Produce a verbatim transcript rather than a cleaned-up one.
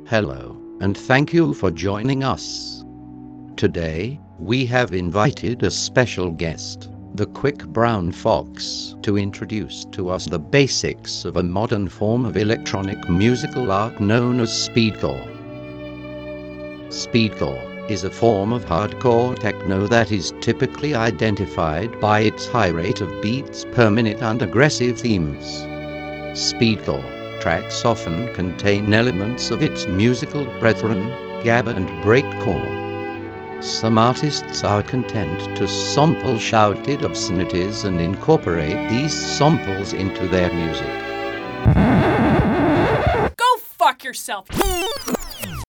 Hello, and thank you for joining us. Today, we have invited a special guest, the Quick Brown Fox, to introduce to us the basics of a modern form of electronic musical art known as speedcore. Speedcore is a form of hardcore techno that is typically identified by its high rate of beats per minute and aggressive themes. Speedcore tracks often contain elements of its musical brethren, gab and breakcore. Some artists are content to sample shouted obscenities and incorporate these samples into their music. Go fuck yourself!